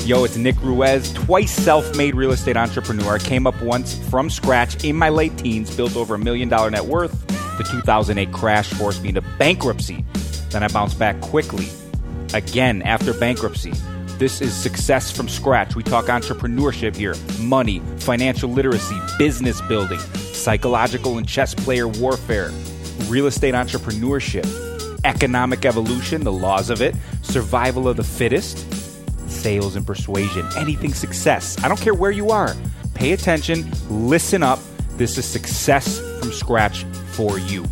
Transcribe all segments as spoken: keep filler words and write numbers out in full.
Yo, it's Nick Ruiz, twice self-made real estate entrepreneur. I came up once from scratch in my late teens, built over a million dollar net worth. The two thousand eight crash forced me into bankruptcy. Then I bounced back quickly. Again, after bankruptcy. This is success from scratch. We talk entrepreneurship here, money, financial literacy, business building, psychological and chess player warfare, real estate entrepreneurship, economic evolution, the laws of it, survival of the fittest, sales and persuasion, anything success. I don't care where you are. Pay attention, listen up. This is success from scratch for you.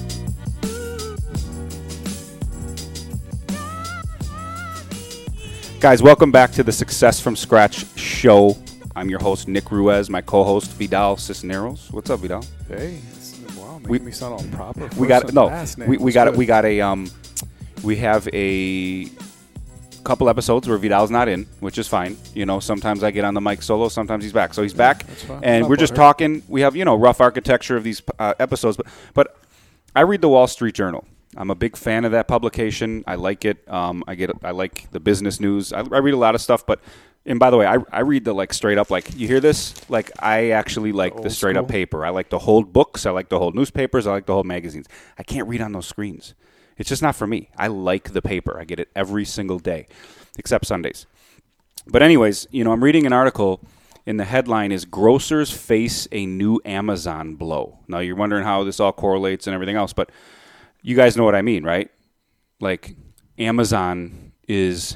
Guys, welcome back to the Success from Scratch show. I'm your host, Nick Ruiz, my co-host, Vidal Cisneros. What's up, Vidal? Hey, wow, making we, me sound all proper. We got no, we, we got good. we got a um, we have a couple episodes where Vidal's not in, which is fine. You know, sometimes I get on the mic solo, sometimes he's back. So he's back, and we're just talking. We have you know rough architecture of these uh, episodes, but but I read the Wall Street Journal. I'm a big fan of that publication. I like it. Um, I get. I like the business news. I, I read a lot of stuff, but and by the way, I, I read the like straight up. Like you hear this? Like I actually like the, the straight school. up paper. I like to hold books. I like to hold newspapers. I like to hold magazines. I can't read on those screens. It's just not for me. I like the paper. I get it every single day, except Sundays. But anyways, you know, I'm reading an article, and the headline is "Grocers Face a New Amazon Blow." Now you're wondering how this all correlates and everything else, but you guys know what I mean, right? Like, Amazon is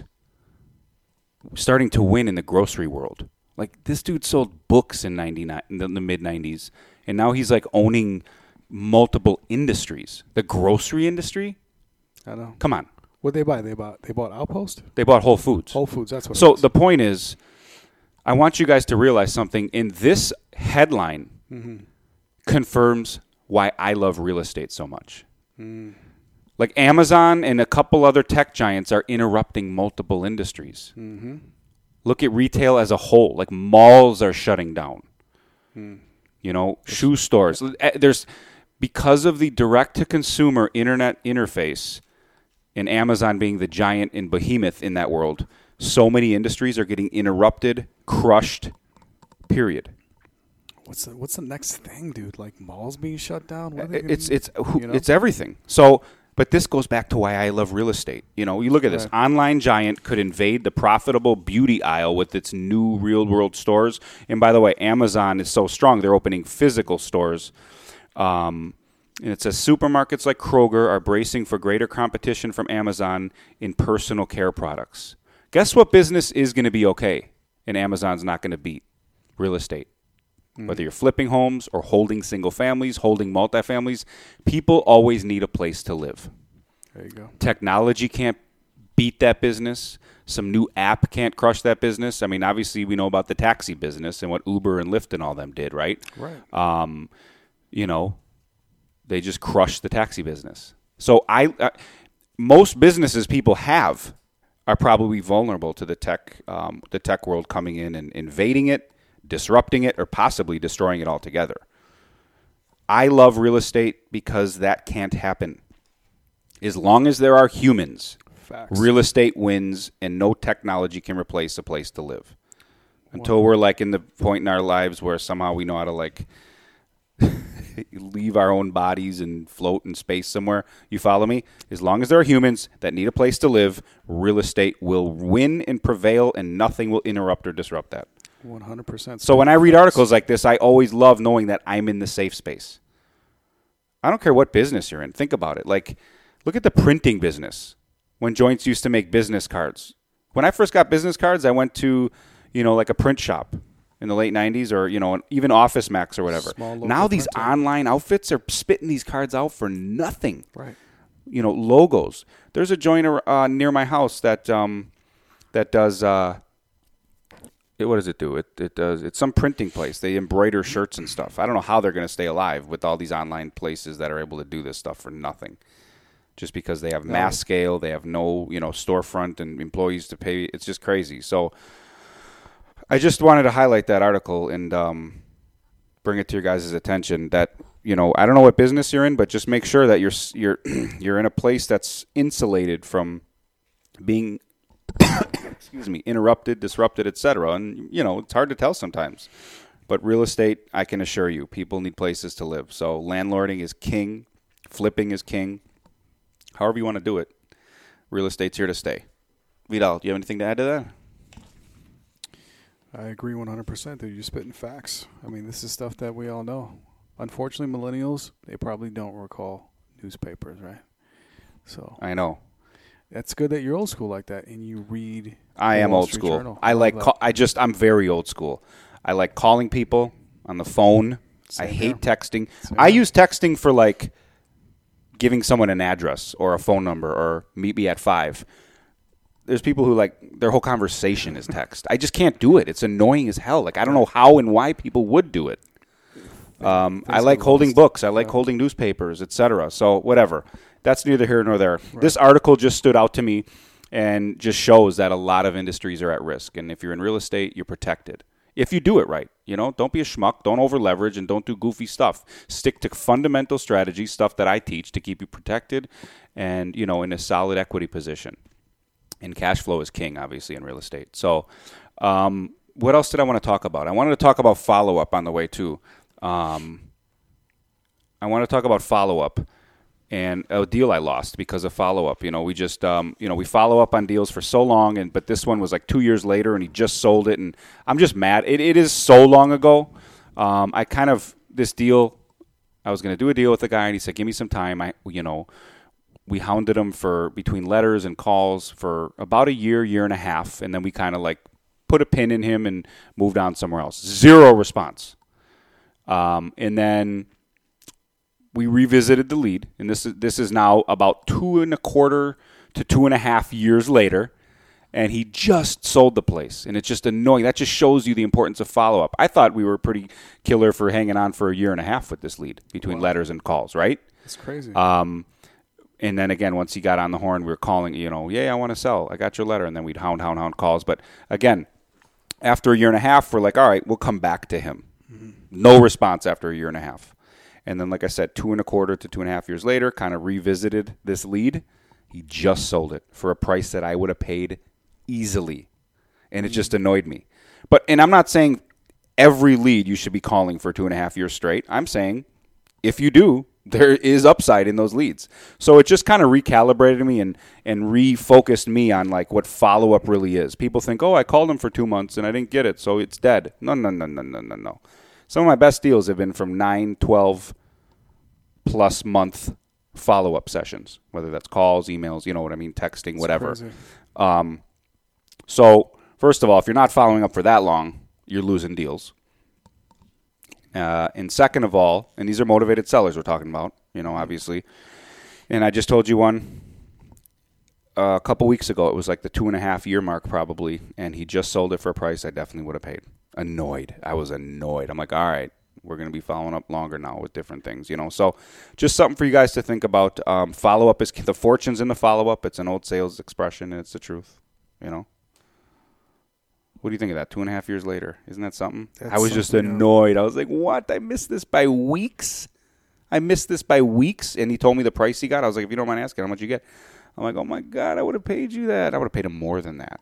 starting to win in the grocery world. Like, this dude sold books in ninety-nine, in the, the mid-nineties, and now he's, like, owning multiple industries. The grocery industry? I know. Come on. What they buy? They bought They bought Outpost? They bought Whole Foods. Whole Foods, that's what so it is. So the point is, I want you guys to realize something. In this headline mm-hmm. confirms why I love real estate so much. Mm. Like Amazon and a couple other tech giants are interrupting multiple industries. Mm-hmm. Look at retail as a whole. Like malls are shutting down. Mm. You know, shoe stores. There's because of the direct-to-consumer internet interface and Amazon being the giant and behemoth in that world, so many industries are getting interrupted, crushed, period. What's the, what's the next thing, dude? Like malls being shut down? What are they it's gonna, it's you know? It's everything. So, but this goes back to why I love real estate. You know, you look at this. Right. Online giant could invade the profitable beauty aisle with its new real-world stores. And by the way, Amazon is so strong, they're opening physical stores. Um, and it says supermarkets like Kroger are bracing for greater competition from Amazon in personal care products. Guess what business is going to be okay and Amazon's not going to beat? Real estate. Whether you're flipping homes or holding single families, holding multifamilies, people always need a place to live. There you go. Technology can't beat that business. Some new app can't crush that business. I mean, obviously, we know about the taxi business and what Uber and Lyft and all them did, right? Right. Um, you know, they just crushed the taxi business. So I, uh, most businesses people have are probably vulnerable to the tech, um, the tech world coming in and invading it, disrupting it, or possibly destroying it altogether. I love real estate because that can't happen. As long as there are humans, Facts. Real estate wins, and no technology can replace a place to live. Until wow. we're like in the point in our lives where somehow we know how to like leave our own bodies and float in space somewhere. You follow me? As long as there are humans that need a place to live, real estate will win and prevail, and nothing will interrupt or disrupt that. one hundred percent. So when I read articles like this, I always love knowing that I'm in the safe space. I don't care what business you're in. Think about it. Like, look at the printing business when Joints used to make business cards. When I first got business cards, I went to, you know, like a print shop in the late nineties or, you know, even Office Max or whatever. Now these printing. Online outfits are spitting these cards out for nothing. Right. You know, logos. There's a joint uh, near my house that um, that does... Uh, It, what does it do? It it does. It's some printing place. They embroider shirts and stuff. I don't know how they're going to stay alive with all these online places that are able to do this stuff for nothing, just because they have no. mass scale. They have no you know storefront and employees to pay. It's just crazy. So I just wanted to highlight that article and um, bring it to your guys' attention. That you know I don't know what business you're in, but just make sure that you're you're you're in a place that's insulated from being excuse me, interrupted, disrupted, et cetera. And, you know, it's hard to tell sometimes. But real estate, I can assure you, people need places to live. So landlording is king. Flipping is king. However you want to do it, real estate's here to stay. Vidal, do you have anything to add to that? I agree one hundred percent, dude. You're spitting facts. I mean, this is stuff that we all know. Unfortunately, millennials, they probably don't recall newspapers, right? So I know. That's good that you're old school like that and you read I am Wall old Street school. Journal. I Love like. that. Call, I just. I'm very old school. I like calling people on the phone. Same I hate here. texting. Same I here. use texting for like giving someone an address or a phone number or meet me at five. There's people who like their whole conversation is text. I just can't do it. It's annoying as hell. Like I don't know how and why people would do it. Um, I Things like get holding lost. books. I like Yeah. holding newspapers, et cetera. So whatever. That's neither here nor there. This article just stood out to me and just shows that a lot of industries are at risk. And if you're in real estate, you're protected. If you do it right, you know, don't be a schmuck, don't over leverage, and don't do goofy stuff. Stick to fundamental strategy, stuff that I teach to keep you protected and, you know, in a solid equity position. And cash flow is king, obviously, in real estate. So um, what else did I want to talk about? I wanted to talk about follow-up on the way, too. Um, I want to talk about follow-up and a deal I lost because of follow-up. You know, we just, um, you know, we follow up on deals for so long, and but this one was like two years later, and he just sold it, and I'm just mad. It, it is so long ago. Um, I kind of, this deal, I was going to do a deal with the guy, and he said, give me some time. I, you know, we hounded him for between letters and calls for about a year, year and a half, and then we kind of like put a pin in him and moved on somewhere else. Zero response. Um, and then we revisited the lead, and this is this is now about two and a quarter to two and a half years later, and he just sold the place, and it's just annoying. That just shows you the importance of follow-up. I thought we were pretty killer for hanging on for a year and a half with this lead between Wow. letters and calls, right? It's crazy. Um, and then again, once he got on the horn, we were calling, you know, yeah, I want to sell. I got your letter, and then we'd hound, hound, hound calls. But again, after a year and a half, we're like, all right, we'll come back to him. Mm-hmm. No response after a year and a half. And then, like I said, two and a quarter to two and a half years later, kind of revisited this lead. He just sold it for a price that I would have paid easily. And it just annoyed me. But, and I'm not saying every lead you should be calling for two and a half years straight. I'm saying if you do, there is upside in those leads. So it just kind of recalibrated me and, and refocused me on like what follow-up really is. People think, oh, I called him for two months and I didn't get it, so it's dead. No, no, no, no, no, no, no. Some of my best deals have been from nine, twelve plus month follow-up sessions, whether that's calls, emails, you know what I mean, texting, It's whatever. crazy. Um, so first of all, if you're not following up for that long, you're losing deals. Uh, and second of all, and these are motivated sellers we're talking about, you know, obviously. And I just told you one uh, a couple weeks ago. It was like the two and a half year mark probably, and he just sold it for a price I definitely would have paid. Annoyed. I was annoyed. I'm like, all right, we're going to be following up longer now with different things, you know. So just something for you guys to think about. Um, follow-up is the fortune's in the follow-up. It's an old sales expression, and it's the truth, you know. What do you think of that? Two and a half years later. Isn't that something? That's I was just something, yeah. annoyed. I was like, what? I missed this by weeks? I missed this by weeks? And he told me the price he got. I was like, if you don't mind asking, how much you get? I'm like, oh, my God, I would have paid you that. I would have paid him more than that.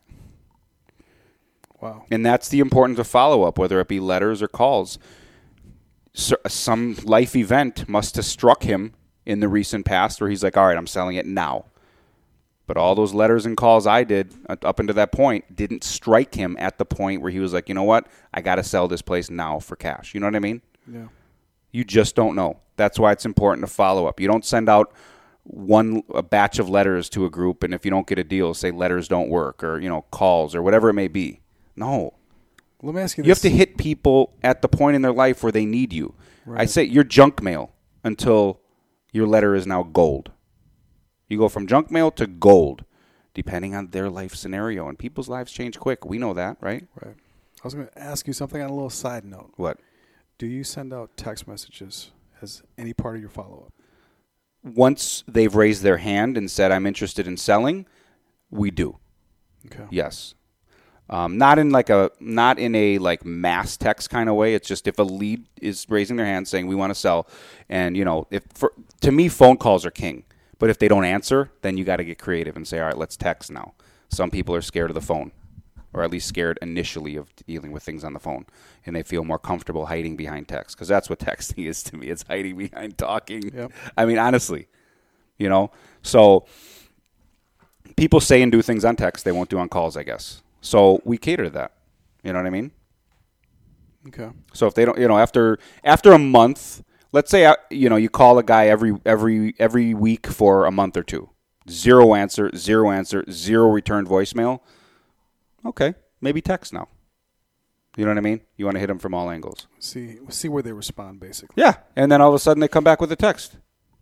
Wow. And that's the importance of follow-up, whether it be letters or calls. So, some life event must have struck him in the recent past where he's like, all right, I'm selling it now. But all those letters and calls I did up until that point didn't strike him at the point where he was like, you know what? I got to sell this place now for cash. You know what I mean? Yeah. You just don't know. That's why it's important to follow up. You don't send out one a batch of letters to a group, and if you don't get a deal, say letters don't work or, you know, calls or whatever it may be. No. Let me ask you You this. have to hit people at the point in their life where they need you. Right. I say you're junk mail until your letter is now gold. You go from junk mail to gold, depending on their life scenario. And people's lives change quick. We know that, right? Right. I was going to ask you something on a little side note. What? Do you send out text messages as any part of your follow-up? Once they've raised their hand and said, I'm interested in selling, we do. Okay. Yes. Um, not in like a not in a like mass text kind of way. It's just if a lead is raising their hand saying we want to sell, and you know, if for, to me phone calls are king. But if they don't answer, then you got to get creative and say, all right, let's text now. Some people are scared of the phone. or at least scared initially of dealing with things on the phone, and they feel more comfortable hiding behind text, because that's what texting is to me. It's hiding behind talking. Yep. I mean, honestly, you know. So people say and do things on text they won't do on calls, I guess. So we cater to that. You know what I mean? Okay. So if they don't, you know, after after a month, let's say, you know, you call a guy every every every week for a month or two, zero answer, zero answer, zero returned voicemail. Okay, maybe text now. You know what I mean? You want to hit them from all angles. See, see where they respond, basically. Yeah, and then all of a sudden they come back with a text.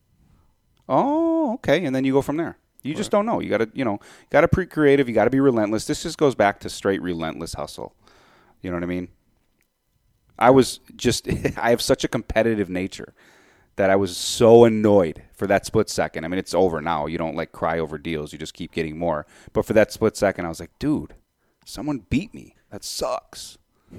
Oh, okay, and then you go from there. You right. just don't know. You got to, you know, got to be creative. You got to be relentless. This just goes back to straight relentless hustle. You know what I mean? I was just, I have such a competitive nature that I was so annoyed for that split second. I mean, it's over now. You don't like cry over deals. You just keep getting more. But for that split second, I was like, dude, someone beat me. That sucks.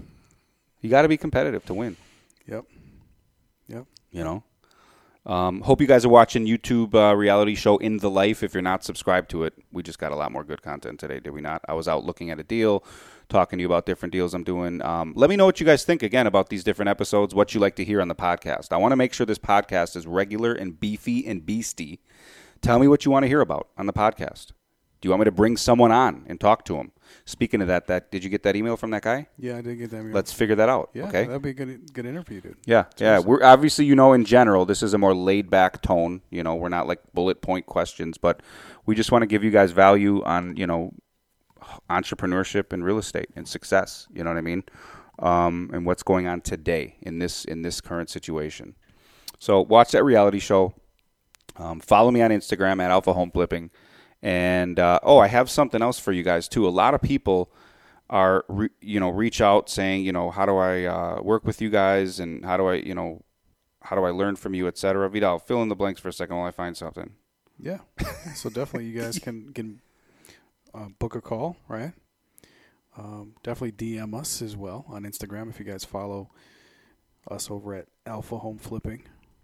You got to be competitive to win. Yep. Yep. You know? Um, hope you guys are watching YouTube uh, reality show In the Life. If you're not subscribed to it, we just got a lot more good content today, did we not? I was out looking at a deal, talking to you about different deals I'm doing. Um, let me know what you guys think, again, about these different episodes, what you like to hear on the podcast. I want to make sure this podcast is regular and beefy and beastie. Tell me what you want to hear about on the podcast. Do you want me to bring someone on and talk to them? Speaking of that, that did you get that email from that guy? Yeah, I did get that email. Let's figure that out. Yeah, okay? that'd be a good, good interview, dude. Yeah, That's yeah. Awesome. We're obviously, you know, in general, this is a more laid back tone. You know, we're not like bullet point questions, but we just want to give you guys value on, you know, entrepreneurship and real estate and success. You know what I mean? Um, and what's going on today in this in this current situation. So watch that reality show. Um, follow me on Instagram at Alpha Home Flipping. And, uh, oh, I have something else for you guys, too. A lot of people are, re- you know, reach out saying, you know, how do I uh, work with you guys, and how do I, you know, how do I learn from you, et cetera. Vidal, fill in the blanks for a second while I find something. Yeah. So definitely you guys can, can uh, book a call, right? Um, definitely D M us as well on Instagram if you guys follow us over at Alpha Home Flipping.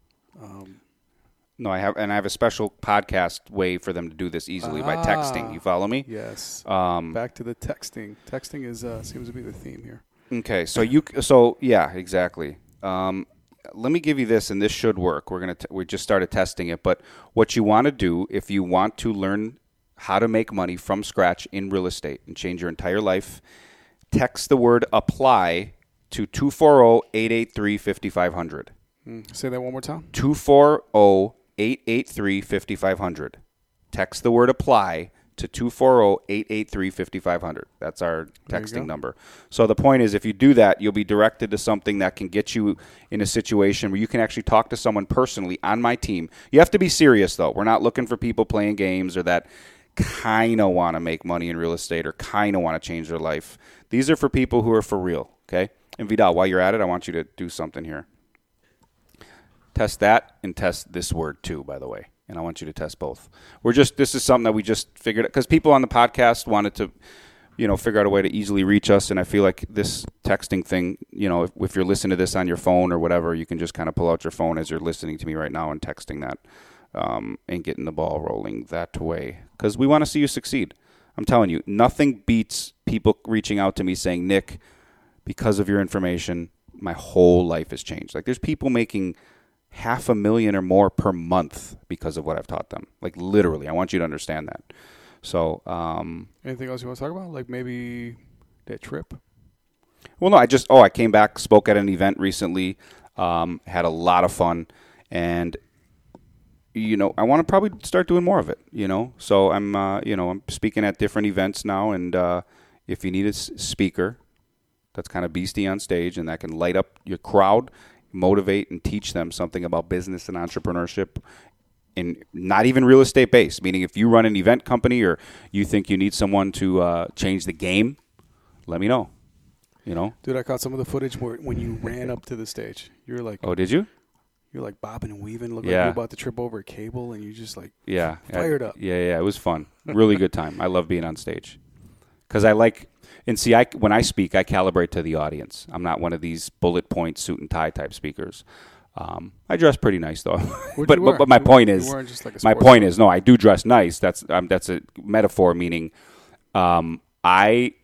Um No, I have, and I have a special podcast way for them to do this easily ah, by texting. You follow me? Yes. Um, Back to the texting. Texting is uh, seems to be the theme here. Okay, so you, so yeah, exactly. Um, let me give you this, and this should work. We're gonna, t- we just started testing it, but what you want to do if you want to learn how to make money from scratch in real estate and change your entire life, text the word apply to two four zero, eight eight three, five five zero zero. Mm, say that one more time. two four zero, eight eight three, five five zero zero. Text the word apply to two four zero, eight eight three, five five zero zero. That's our texting number. So the point is, if you do that, you'll be directed to something that can get you in a situation where you can actually talk to someone personally on my team. You have to be serious, though. We're not looking for people playing games or that kind of want to make money in real estate or kind of want to change their life. These are for people who are for real, okay? And Vidal, while you're at it, I want you to do something here. Test that and test this word too, by the way. And I want you to test both. We're just, this is something that we just figured out because people on the podcast wanted to, you know, figure out a way to easily reach us. And I feel like this texting thing, you know, if, if you're listening to this on your phone or whatever, you can just kind of pull out your phone as you're listening to me right now and texting that um, and getting the ball rolling that way. Because we want to see you succeed. I'm telling you, nothing beats people reaching out to me saying, Nick, because of your information, my whole life has changed. Like there's people making half a million or more per month because of what I've taught them. Like literally, I want you to understand that. So, um, anything else you want to talk about? Like maybe that trip? Well, no, I just, oh, I came back, spoke at an event recently, um, had a lot of fun, and, you know, I want to probably start doing more of it, you know? So I'm, uh, you know, I'm speaking at different events now, and uh, if you need a s- speaker that's kind of beastie on stage and that can light up your crowd, motivate and teach them something about business and entrepreneurship, and not even real estate based, meaning if you run an event company or you think you need someone to uh, change the game, let me know. You know, dude, I caught some of the footage where when you ran up to the stage, you were like, oh, did you? You're like bobbing and weaving, look yeah. like you're about to trip over a cable, and you just like yeah, fired I, up. Yeah, yeah, it was fun. Really good time. I love being on stage because I like. And see, I, when I speak, I calibrate to the audience. I'm not one of these bullet point suit and tie type speakers. Um, I dress pretty nice though. but, but but my you, point is, like my point is, no, I do dress nice. That's um, that's a metaphor, meaning um, I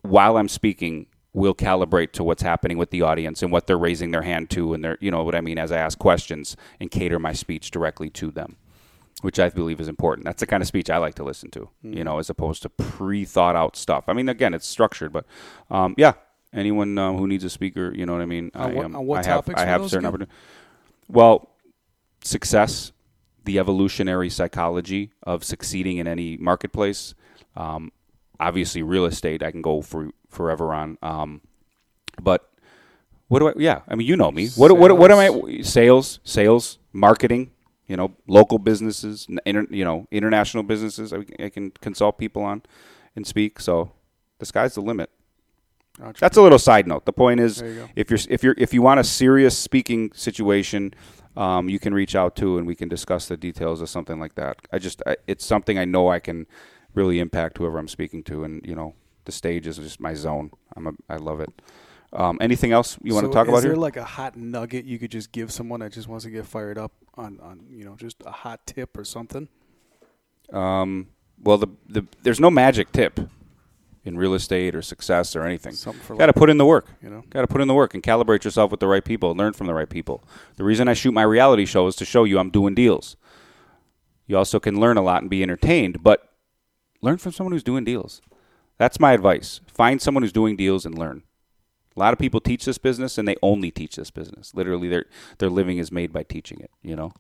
while I'm speaking, will calibrate to what's happening with the audience and what they're raising their hand to, and they're, you know what I mean, as I ask questions, and cater my speech directly to them, which I believe is important. That's the kind of speech I like to listen to, mm. you know, as opposed to pre-thought out stuff. I mean, again, it's structured, but um, yeah, anyone uh, who needs a speaker, you know what I mean. On what, I, um, on what I have, topics I have certain opportunities. Well, success, the evolutionary psychology of succeeding in any marketplace. Um, obviously, real estate, I can go for forever on. Um, but what do I? Yeah, I mean, you know me. What what what am I? Sales, sales, marketing. You know, local businesses, inter, you know, international businesses. I, I can consult people on and speak. So the sky's the limit. That's a little side note. The point is, you if you're if you're if you want a serious speaking situation, um, you can reach out to, and we can discuss the details of something like that. I just I, it's something I know I can really impact whoever I'm speaking to, and you know, the stage is just my zone. I'm a, I love it. Um, anything else you want so to talk about here? Is there like a hot nugget you could just give someone that just wants to get fired up on, on you know, just a hot tip or something? Um, well, the, the there's no magic tip in real estate or success or anything. Got to put in the work. You know, got to put in the work and calibrate yourself with the right people. Learn from the right people. The reason I shoot my reality show is to show you I'm doing deals. You also can learn a lot and be entertained, but learn from someone who's doing deals. That's my advice. Find someone who's doing deals and learn. A lot of people teach this business, and they only teach this business. Literally, their their living is made by teaching it, you know?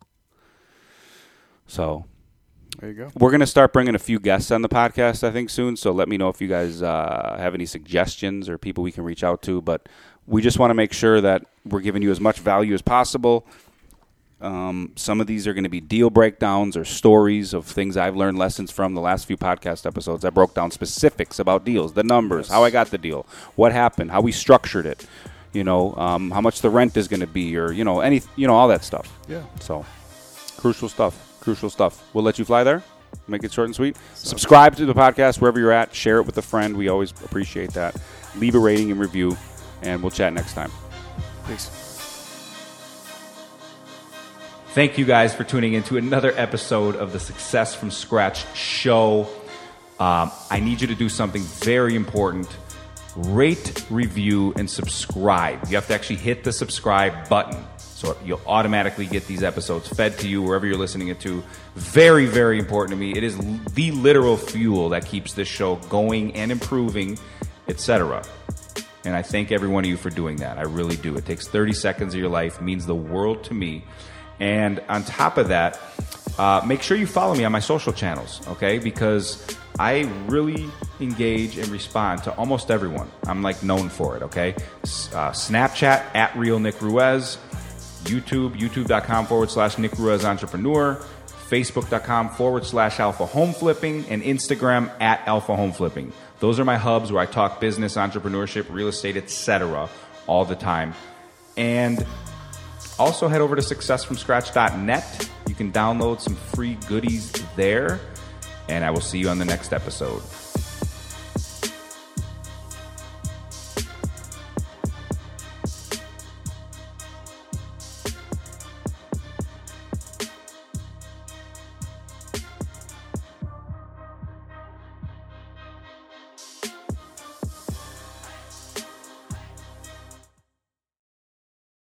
So there you go. We're going to start bringing a few guests on the podcast, I think, soon. So let me know if you guys uh, have any suggestions or people we can reach out to. But we just want to make sure that we're giving you as much value as possible. Um, some of these are going to be deal breakdowns or stories of things I've learned lessons from the last few podcast episodes. I broke down specifics about deals, the numbers, yes. how I got the deal, what happened, how we structured it, you know, um, how much the rent is going to be, or, you know, any, you know, all that stuff. Yeah. So crucial stuff, crucial stuff. We'll let you fly there. Make it short and sweet. So, subscribe to the podcast wherever you're at. Share it with a friend. We always appreciate that. Leave a rating and review, and we'll chat next time. Peace. Thank you guys for tuning in to another episode of the Success from Scratch show. Um, I need you to do something very important. Rate, review, and subscribe. You have to actually hit the subscribe button, so you'll automatically get these episodes fed to you wherever you're listening it to. Very, very important to me. It is the literal fuel that keeps this show going and improving, et cetera. And I thank every one of you for doing that. I really do. It takes thirty seconds of your life. It means the world to me. And on top of that, uh, make sure you follow me on my social channels, okay? Because I really engage and respond to almost everyone. I'm like known for it, okay? Uh, Snapchat, at Real Nick Ruiz. YouTube, youtube.com forward slash Nick Ruiz Entrepreneur. Facebook.com forward slash Alpha Home Flipping. And Instagram, at Alpha Home Flipping. Those are my hubs where I talk business, entrepreneurship, real estate, et cetera all the time. And also head over to success from scratch dot net. You can download some free goodies there. And I will see you on the next episode.